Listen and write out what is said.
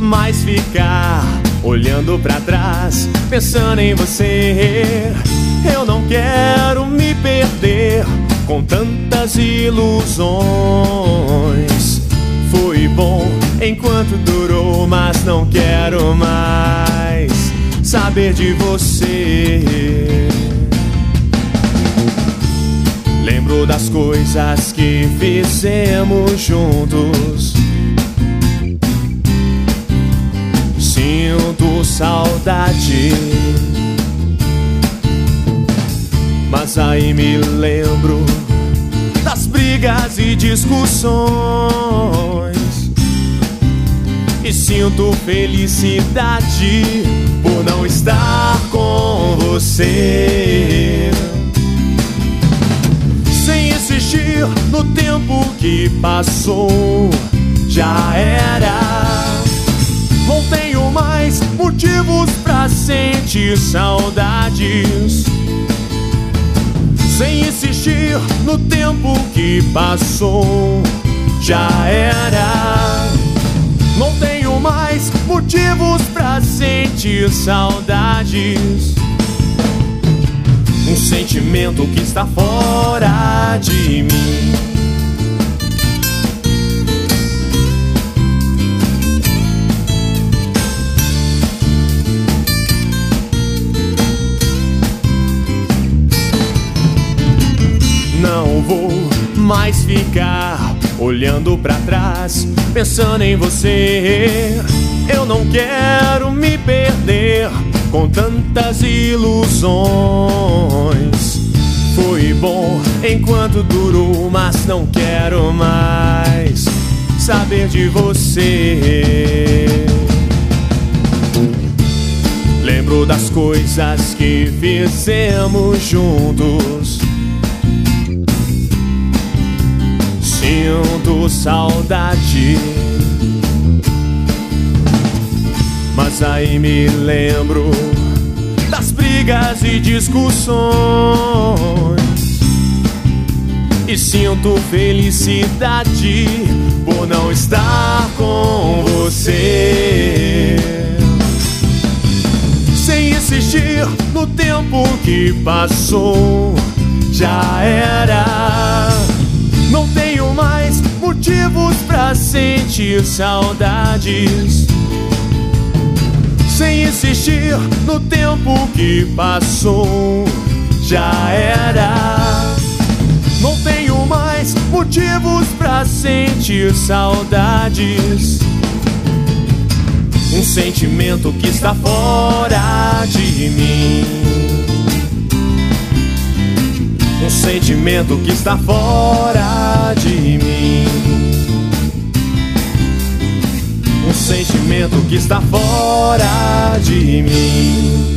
mais ficar olhando pra trás, pensando em você. Eu não quero me perder com tantas ilusões. Foi bom enquanto durou, mas não quero mais saber de você. Lembro das coisas que fizemos juntos. Sinto saudade, mas aí me lembro das brigas e discussões, e sinto felicidade por não estar com você. Sem insistir no tempo que passou, já era. Não tenho mais motivos pra sentir saudades. Sem insistir no tempo que passou, já era. Não tenho mais motivos pra sentir saudades. Um sentimento que está fora de mim. Não vou mais ficar olhando pra trás, pensando em você. Eu não quero me perder com tantas ilusões. Foi bom enquanto durou, mas não quero mais saber de você. Lembro das coisas que fizemos juntos. Sinto saudade, mas aí me lembro das brigas e discussões, e sinto felicidade por não estar com você. Sem insistir no tempo que passou, já era. Não tenho mais motivos pra sentir saudades. Sem insistir no tempo que passou, já era. Não tenho mais motivos pra sentir saudades. Um sentimento que está fora de mim. Um sentimento que está fora de mim. Um sentimento que está fora de mim.